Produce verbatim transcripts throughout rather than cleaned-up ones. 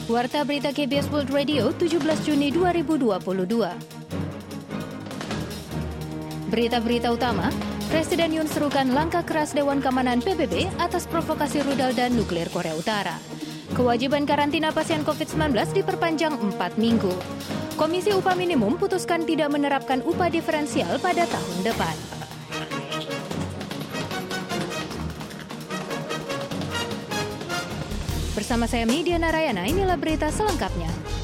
Warta Berita K B S World Radio tujuh belas Juni dua ribu dua puluh dua. Berita-berita utama, Presiden Yoon serukan langkah keras Dewan Keamanan P B B atas provokasi rudal dan nuklir Korea Utara. Kewajiban karantina pasien covid sembilan belas diperpanjang empat minggu. Komisi Upah Minimum putuskan tidak menerapkan upah diferensial pada tahun depan. Bersama saya Media Narayana, inilah berita selengkapnya.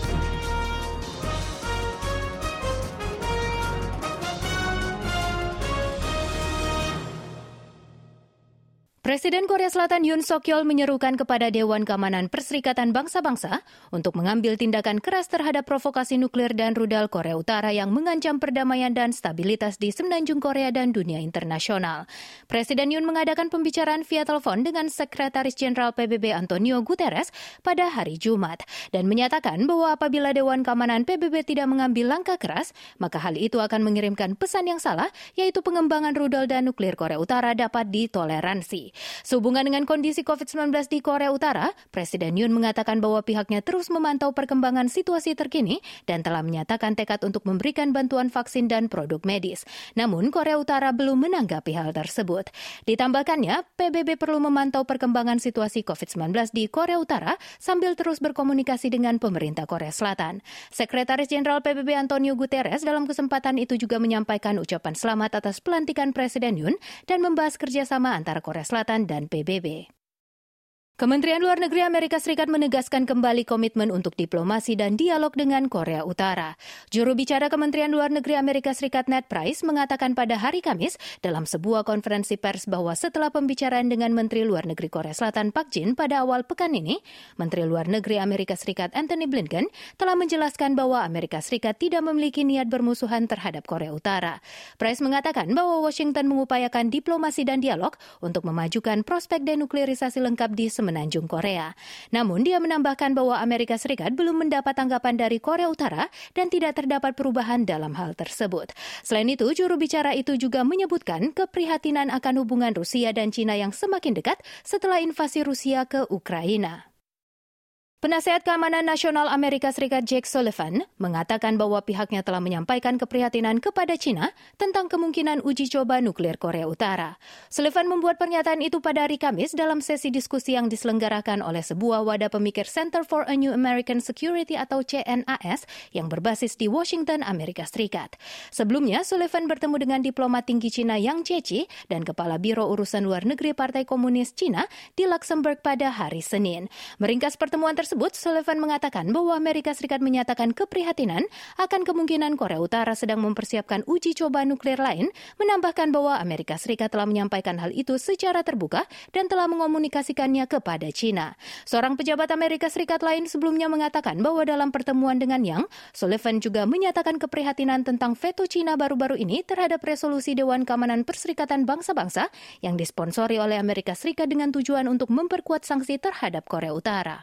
Presiden Korea Selatan Yoon Suk-yeol menyerukan kepada Dewan Keamanan Perserikatan Bangsa-Bangsa untuk mengambil tindakan keras terhadap provokasi nuklir dan rudal Korea Utara yang mengancam perdamaian dan stabilitas di semenanjung Korea dan dunia internasional. Presiden Yoon mengadakan pembicaraan via telepon dengan Sekretaris Jenderal P B B Antonio Guterres pada hari Jumat dan menyatakan bahwa apabila Dewan Keamanan P B B tidak mengambil langkah keras, maka hal itu akan mengirimkan pesan yang salah, yaitu pengembangan rudal dan nuklir Korea Utara dapat ditoleransi. Sehubungan dengan kondisi covid sembilan belas di Korea Utara, Presiden Yoon mengatakan bahwa pihaknya terus memantau perkembangan situasi terkini dan telah menyatakan tekad untuk memberikan bantuan vaksin dan produk medis. Namun, Korea Utara belum menanggapi hal tersebut. Ditambahkannya, P B B perlu memantau perkembangan situasi covid sembilan belas di Korea Utara sambil terus berkomunikasi dengan pemerintah Korea Selatan. Sekretaris Jenderal P B B Antonio Guterres dalam kesempatan itu juga menyampaikan ucapan selamat atas pelantikan Presiden Yoon dan membahas kerjasama antara Korea Selatan dan P B B. Kementerian Luar Negeri Amerika Serikat menegaskan kembali komitmen untuk diplomasi dan dialog dengan Korea Utara. Juru bicara Kementerian Luar Negeri Amerika Serikat Ned Price mengatakan pada hari Kamis dalam sebuah konferensi pers bahwa setelah pembicaraan dengan Menteri Luar Negeri Korea Selatan Pak Jin pada awal pekan ini, Menteri Luar Negeri Amerika Serikat Antony Blinken telah menjelaskan bahwa Amerika Serikat tidak memiliki niat bermusuhan terhadap Korea Utara. Price mengatakan bahwa Washington mengupayakan diplomasi dan dialog untuk memajukan prospek denuklirisasi lengkap di semenanjung Korea. Namun, dia menambahkan bahwa Amerika Serikat belum mendapat tanggapan dari Korea Utara dan tidak terdapat perubahan dalam hal tersebut. Selain itu, juru bicara itu juga menyebutkan keprihatinan akan hubungan Rusia dan China yang semakin dekat setelah invasi Rusia ke Ukraina. Penasehat Keamanan Nasional Amerika Serikat Jake Sullivan mengatakan bahwa pihaknya telah menyampaikan keprihatinan kepada China tentang kemungkinan uji coba nuklir Korea Utara. Sullivan membuat pernyataan itu pada hari Kamis dalam sesi diskusi yang diselenggarakan oleh sebuah wadah pemikir Center for a New American Security atau C N A S yang berbasis di Washington, Amerika Serikat. Sebelumnya, Sullivan bertemu dengan diplomat tinggi China Yang Jiechi dan Kepala Biro Urusan Luar Negeri Partai Komunis China di Luxembourg pada hari Senin. Meringkas pertemuan tersebut, Sullivan mengatakan bahwa Amerika Serikat menyatakan keprihatinan akan kemungkinan Korea Utara sedang mempersiapkan uji coba nuklir lain, menambahkan bahwa Amerika Serikat telah menyampaikan hal itu secara terbuka dan telah mengomunikasikannya kepada China. Seorang pejabat Amerika Serikat lain sebelumnya mengatakan bahwa dalam pertemuan dengan Yang, Sullivan juga menyatakan keprihatinan tentang veto China baru-baru ini terhadap resolusi Dewan Keamanan Perserikatan Bangsa-Bangsa yang disponsori oleh Amerika Serikat dengan tujuan untuk memperkuat sanksi terhadap Korea Utara.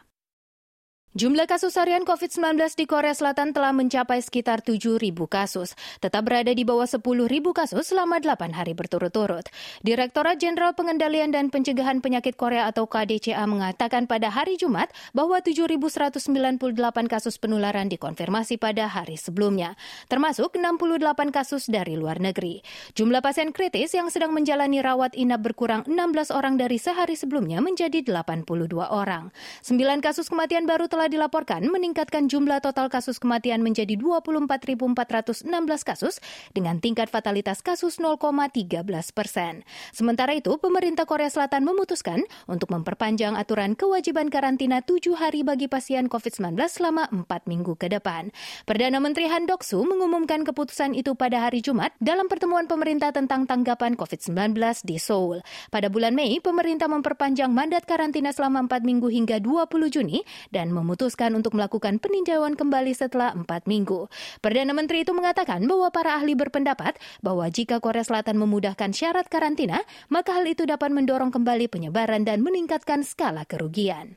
Jumlah kasus harian covid sembilan belas di Korea Selatan telah mencapai sekitar tujuh ribu kasus, tetap berada di bawah sepuluh ribu kasus selama delapan hari berturut-turut. Direktorat Jenderal Pengendalian dan Pencegahan Penyakit Korea atau K D C A mengatakan pada hari Jumat bahwa tujuh ribu seratus sembilan puluh delapan kasus penularan dikonfirmasi pada hari sebelumnya, termasuk enam puluh delapan kasus dari luar negeri. Jumlah pasien kritis yang sedang menjalani rawat inap berkurang enam belas orang dari sehari sebelumnya menjadi delapan puluh dua orang. sembilan kasus kematian baru telah dilaporkan meningkatkan jumlah total kasus kematian menjadi dua puluh empat ribu empat ratus enam belas kasus dengan tingkat fatalitas kasus nol koma tiga belas persen. Sementara itu, pemerintah Korea Selatan memutuskan untuk memperpanjang aturan kewajiban karantina tujuh hari bagi pasien covid sembilan belas selama empat minggu ke depan. Perdana Menteri Han Dok-soo mengumumkan keputusan itu pada hari Jumat dalam pertemuan pemerintah tentang tanggapan covid sembilan belas di Seoul. Pada bulan Mei, pemerintah memperpanjang mandat karantina selama empat minggu hingga dua puluh Juni dan memutuskan memutuskan untuk melakukan peninjauan kembali setelah empat minggu. Perdana Menteri itu mengatakan bahwa para ahli berpendapat bahwa jika Korea Selatan memudahkan syarat karantina, maka hal itu dapat mendorong kembali penyebaran dan meningkatkan skala kerugian.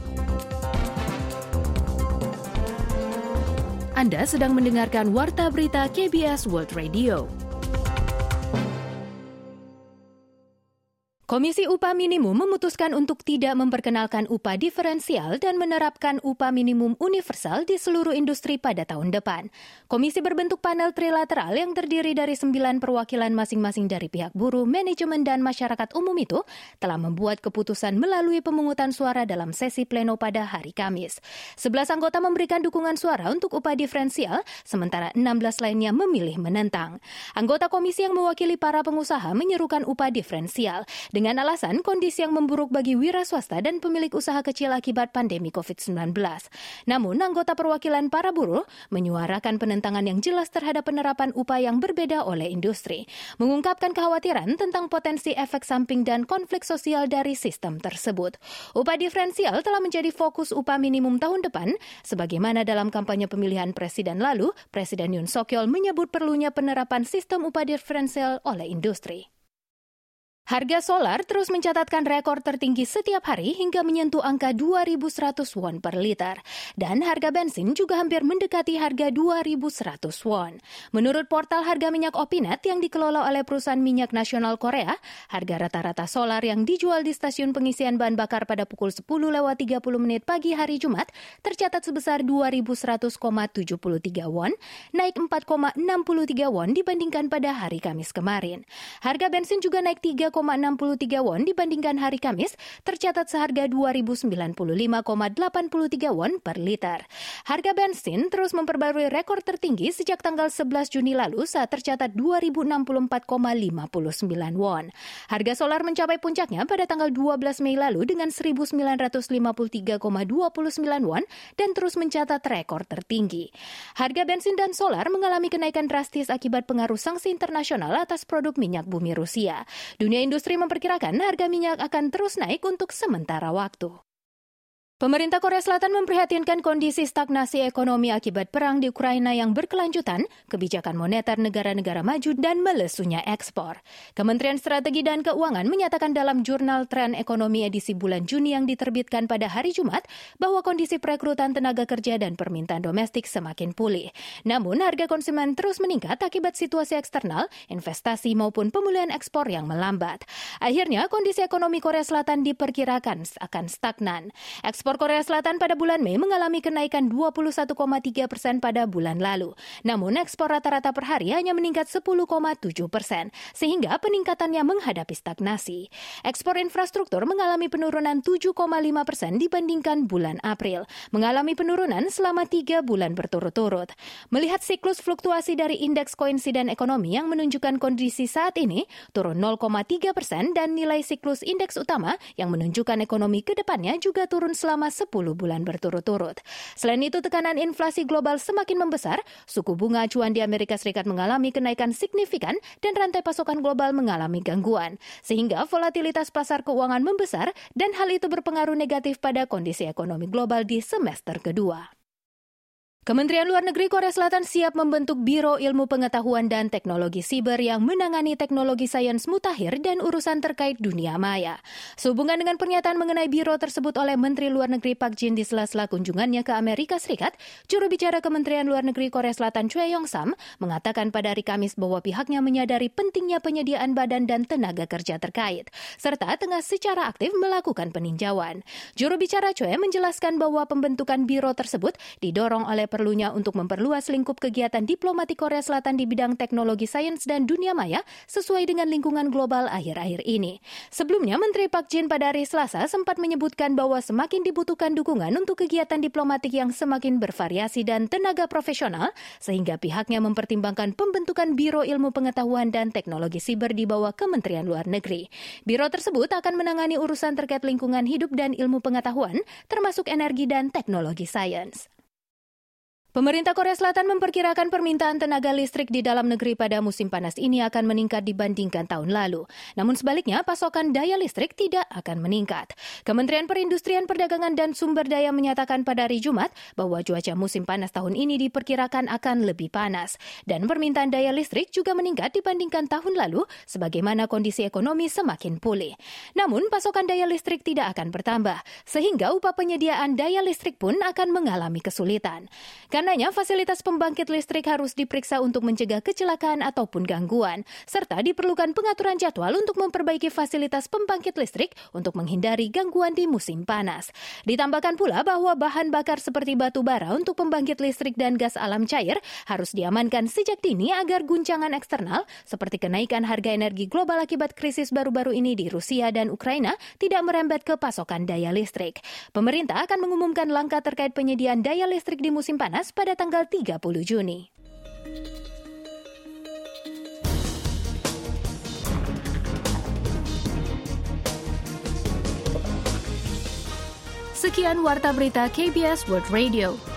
Anda sedang mendengarkan Warta Berita K B S World Radio. Komisi Upah Minimum memutuskan untuk tidak memperkenalkan upah diferensial dan menerapkan upah minimum universal di seluruh industri pada tahun depan. Komisi berbentuk panel trilateral yang terdiri dari sembilan perwakilan masing-masing dari pihak buruh, manajemen, dan masyarakat umum itu telah membuat keputusan melalui pemungutan suara dalam sesi pleno pada hari Kamis. sebelas anggota memberikan dukungan suara untuk upah diferensial, sementara enam belas lainnya memilih menentang. Anggota komisi yang mewakili para pengusaha menyerukan upah diferensial dengan alasan kondisi yang memburuk bagi wira swasta dan pemilik usaha kecil akibat pandemi covid sembilan belas. Namun, anggota perwakilan para buruh menyuarakan penentangan yang jelas terhadap penerapan upah yang berbeda oleh industri, mengungkapkan kekhawatiran tentang potensi efek samping dan konflik sosial dari sistem tersebut. Upah diferensial telah menjadi fokus upah minimum tahun depan, sebagaimana dalam kampanye pemilihan presiden lalu, Presiden Yoon Suk Yeol menyebut perlunya penerapan sistem upah diferensial oleh industri. Harga solar terus mencatatkan rekor tertinggi setiap hari hingga menyentuh angka dua ribu seratus won per liter. Dan harga bensin juga hampir mendekati harga dua ribu seratus won. Menurut portal harga minyak Opinet yang dikelola oleh perusahaan minyak nasional Korea, harga rata-rata solar yang dijual di stasiun pengisian bahan bakar pada pukul sepuluh lewat tiga puluh menit pagi hari Jumat tercatat sebesar dua ribu seratus koma tujuh tiga won, naik empat koma enam tiga won dibandingkan pada hari Kamis kemarin. Harga bensin juga naik tiga koma enam tiga won dibandingkan hari Kamis, tercatat seharga dua ribu sembilan puluh lima koma delapan tiga won per liter. Harga bensin terus memperbarui rekor tertinggi sejak tanggal sebelas Juni lalu saat tercatat dua ribu enam puluh empat koma lima sembilan won. Harga solar mencapai puncaknya pada tanggal dua belas Mei lalu dengan seribu sembilan ratus lima puluh tiga koma dua sembilan won dan terus mencatat rekor tertinggi. Harga bensin dan solar mengalami kenaikan drastis akibat pengaruh sanksi internasional atas produk minyak bumi Rusia. Dunia industri memperkirakan harga minyak akan terus naik untuk sementara waktu. Pemerintah Korea Selatan memprihatinkan kondisi stagnasi ekonomi akibat perang di Ukraina yang berkelanjutan, kebijakan moneter negara-negara maju, dan melesunya ekspor. Kementerian Strategi dan Keuangan menyatakan dalam jurnal Tren Ekonomi edisi bulan Juni yang diterbitkan pada hari Jumat bahwa kondisi perekrutan tenaga kerja dan permintaan domestik semakin pulih. Namun, harga konsumen terus meningkat akibat situasi eksternal, investasi maupun pemulihan ekspor yang melambat. Akhirnya, kondisi ekonomi Korea Selatan diperkirakan akan stagnan. Ekspor Korea Selatan pada bulan Mei mengalami kenaikan dua puluh satu koma tiga persen pada bulan lalu. Namun ekspor rata-rata per hari hanya meningkat sepuluh koma tujuh persen, sehingga peningkatannya menghadapi stagnasi. Ekspor infrastruktur mengalami penurunan tujuh koma lima persen dibandingkan bulan April, mengalami penurunan selama tiga bulan berturut-turut. Melihat siklus fluktuasi dari indeks koinsiden ekonomi yang menunjukkan kondisi saat ini turun nol koma tiga persen dan nilai siklus indeks utama yang menunjukkan ekonomi ke depannya juga turun selama sepuluh bulan berturut-turut. Selain itu, tekanan inflasi global semakin membesar, suku bunga acuan di Amerika Serikat mengalami kenaikan signifikan dan rantai pasokan global mengalami gangguan, sehingga volatilitas pasar keuangan membesar dan hal itu berpengaruh negatif pada kondisi ekonomi global di semester kedua. Kementerian Luar Negeri Korea Selatan siap membentuk Biro Ilmu Pengetahuan dan Teknologi Siber yang menangani teknologi sains mutakhir dan urusan terkait dunia maya. Sehubungan dengan pernyataan mengenai biro tersebut oleh Menteri Luar Negeri Park Jin di sela-sela kunjungannya ke Amerika Serikat, juru bicara Kementerian Luar Negeri Korea Selatan Choi Yong-sam mengatakan pada hari Kamis bahwa pihaknya menyadari pentingnya penyediaan badan dan tenaga kerja terkait, serta tengah secara aktif melakukan peninjauan. Juru bicara Choi menjelaskan bahwa pembentukan biro tersebut didorong oleh perlunya untuk memperluas lingkup kegiatan diplomatik Korea Selatan di bidang teknologi sains dan dunia maya sesuai dengan lingkungan global akhir-akhir ini. Sebelumnya, Menteri Park Jin pada hari Selasa sempat menyebutkan bahwa semakin dibutuhkan dukungan untuk kegiatan diplomatik yang semakin bervariasi dan tenaga profesional, sehingga pihaknya mempertimbangkan pembentukan Biro Ilmu Pengetahuan dan Teknologi Siber di bawah Kementerian Luar Negeri. Biro tersebut akan menangani urusan terkait lingkungan hidup dan ilmu pengetahuan, termasuk energi dan teknologi sains. Pemerintah Korea Selatan memperkirakan permintaan tenaga listrik di dalam negeri pada musim panas ini akan meningkat dibandingkan tahun lalu. Namun sebaliknya, pasokan daya listrik tidak akan meningkat. Kementerian Perindustrian, Perdagangan, dan Sumber Daya menyatakan pada hari Jumat bahwa cuaca musim panas tahun ini diperkirakan akan lebih panas. Dan permintaan daya listrik juga meningkat dibandingkan tahun lalu, sebagaimana kondisi ekonomi semakin pulih. Namun, pasokan daya listrik tidak akan bertambah, sehingga upah penyediaan daya listrik pun akan mengalami kesulitan. Karena Karenanya, fasilitas pembangkit listrik harus diperiksa untuk mencegah kecelakaan ataupun gangguan, serta diperlukan pengaturan jadwal untuk memperbaiki fasilitas pembangkit listrik untuk menghindari gangguan di musim panas. Ditambahkan pula bahwa bahan bakar seperti batu bara untuk pembangkit listrik dan gas alam cair harus diamankan sejak dini agar guncangan eksternal seperti kenaikan harga energi global akibat krisis baru-baru ini di Rusia dan Ukraina tidak merembet ke pasokan daya listrik. Pemerintah akan mengumumkan langkah terkait penyediaan daya listrik di musim panas pada tanggal tiga puluh Juni. Sekian Warta Berita K B S World Radio.